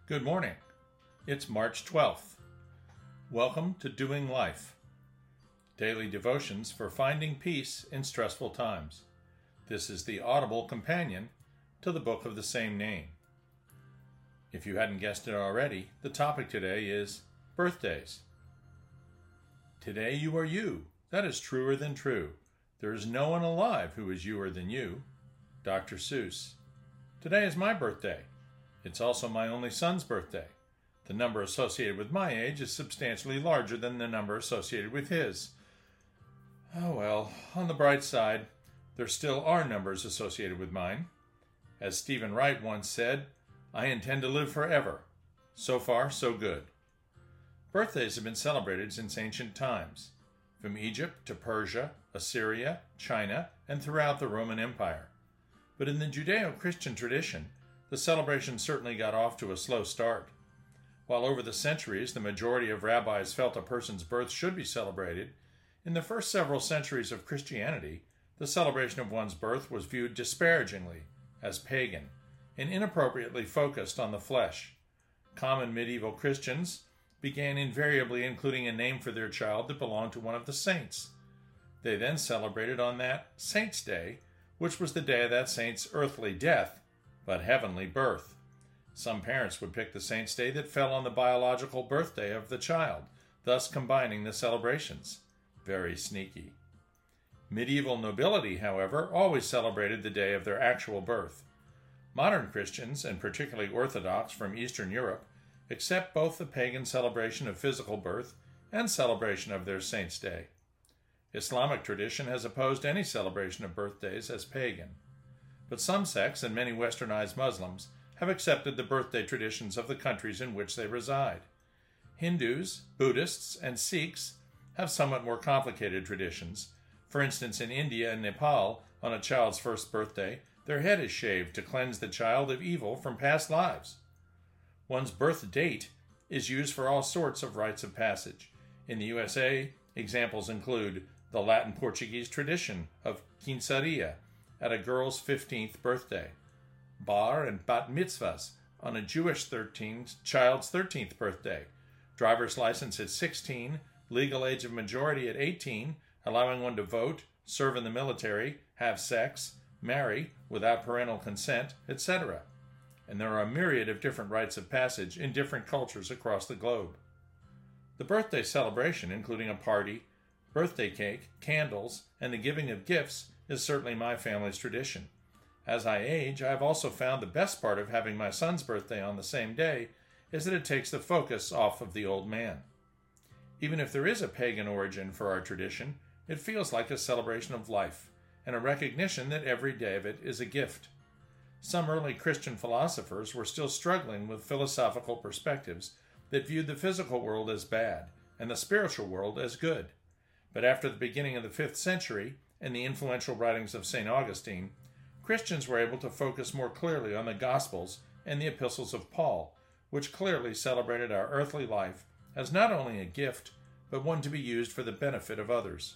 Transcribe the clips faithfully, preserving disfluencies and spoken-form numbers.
Good morning. It's March twelfth. Welcome to Doing Life, daily devotions for finding peace in stressful times. This is the audible companion to the book of the same name. If you hadn't guessed it already, the topic today is birthdays. Today you are you. That is truer than true. There is no one alive who is youer than you. Doctor Seuss. Today is my birthday. It's also my only son's birthday. The number associated with my age is substantially larger than the number associated with his. Oh well, on the bright side, there still are numbers associated with mine. As Stephen Wright once said, I intend to live forever. So far, so good. Birthdays have been celebrated since ancient times, from Egypt to Persia, Assyria, China, and throughout the Roman Empire. But in the Judeo-Christian tradition, the celebration certainly got off to a slow start. While over the centuries the majority of rabbis felt a person's birth should be celebrated, in the first several centuries of Christianity, the celebration of one's birth was viewed disparagingly as pagan and inappropriately focused on the flesh. Common medieval Christians began invariably including a name for their child that belonged to one of the saints. They then celebrated on that saint's day, which was the day of that saint's earthly death, but heavenly birth. Some parents would pick the saint's day that fell on the biological birthday of the child, thus combining the celebrations. Very sneaky. Medieval nobility, however, always celebrated the day of their actual birth. Modern Christians, and particularly Orthodox from Eastern Europe, accept both the pagan celebration of physical birth and celebration of their saint's day. Islamic tradition has opposed any celebration of birthdays as pagan. But some sects and many westernized Muslims have accepted the birthday traditions of the countries in which they reside. Hindus, Buddhists, and Sikhs have somewhat more complicated traditions. For instance, in India and Nepal, on a child's first birthday, their head is shaved to cleanse the child of evil from past lives. One's birth date is used for all sorts of rites of passage. In the U S A, examples include the Latin-Portuguese tradition of quinceañera at a girl's fifteenth birthday, bar and bat mitzvahs on a Jewish thirteenth child's thirteenth birthday, driver's license at sixteen, legal age of majority at eighteen, allowing one to vote, serve in the military, have sex, marry without parental consent, et cetera. And there are a myriad of different rites of passage in different cultures across the globe. The birthday celebration, including a party, birthday cake, candles, and the giving of gifts, is certainly my family's tradition. As I age, I have also found the best part of having my son's birthday on the same day is that it takes the focus off of the old man. Even if there is a pagan origin for our tradition, it feels like a celebration of life and a recognition that every day of it is a gift. Some early Christian philosophers were still struggling with philosophical perspectives that viewed the physical world as bad and the spiritual world as good. But after the beginning of the fifth century and the influential writings of Saint Augustine, Christians were able to focus more clearly on the Gospels and the epistles of Paul, which clearly celebrated our earthly life as not only a gift, but one to be used for the benefit of others.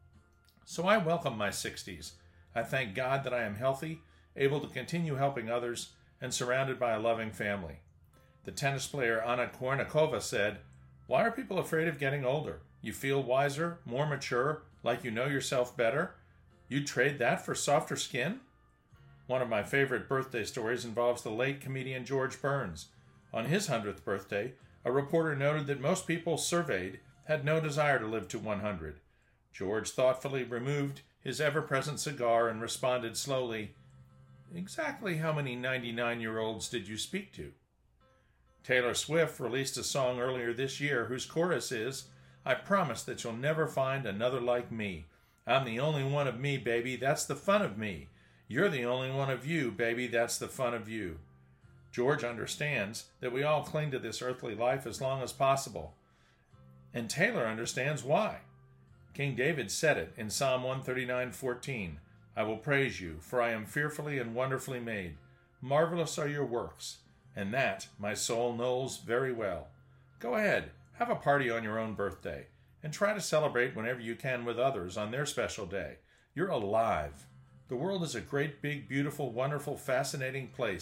So I welcome my sixties. I thank God that I am healthy, able to continue helping others, and surrounded by a loving family. The tennis player Anna Kournikova said, "Why are people afraid of getting older? You feel wiser, more mature, like you know yourself better? You'd trade that for softer skin?" One of my favorite birthday stories involves the late comedian George Burns. On his hundredth birthday, a reporter noted that most people surveyed had no desire to live to one hundred. George thoughtfully removed his ever-present cigar and responded slowly, "Exactly how many ninety-nine-year-olds did you speak to?" Taylor Swift released a song earlier this year whose chorus is, "I promise that you'll never find another like me. I'm the only one of me, baby, that's the fun of me. You're the only one of you, baby, that's the fun of you." George understands that we all cling to this earthly life as long as possible. And Taylor understands why. King David said it in Psalm one thirty-nine fourteen, "I will praise you, for I am fearfully and wonderfully made. Marvelous are your works, and that my soul knows very well." Go ahead, have a party on your own birthday, and try to celebrate whenever you can with others on their special day. You're alive. The world is a great, big, beautiful, wonderful, fascinating place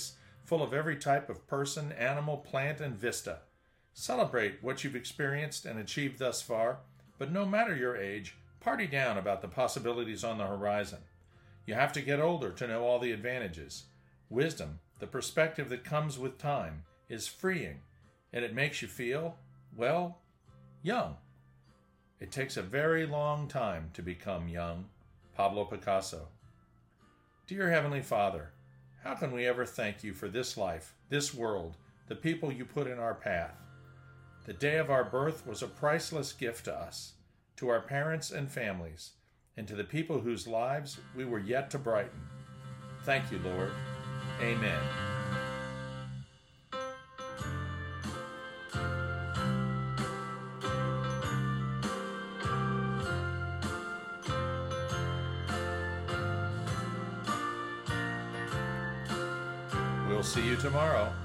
full of every type of person, animal, plant, and vista. Celebrate what you've experienced and achieved thus far, but no matter your age, party down about the possibilities on the horizon. You have to get older to know all the advantages. Wisdom, the perspective that comes with time, is freeing, and it makes you feel, well, young. It takes a very long time to become young. Pablo Picasso. Dear Heavenly Father, how can we ever thank you for this life, this world, the people you put in our path? The day of our birth was a priceless gift to us, to our parents and families, and to the people whose lives we were yet to brighten. Thank you, Lord. Amen. We'll see you tomorrow.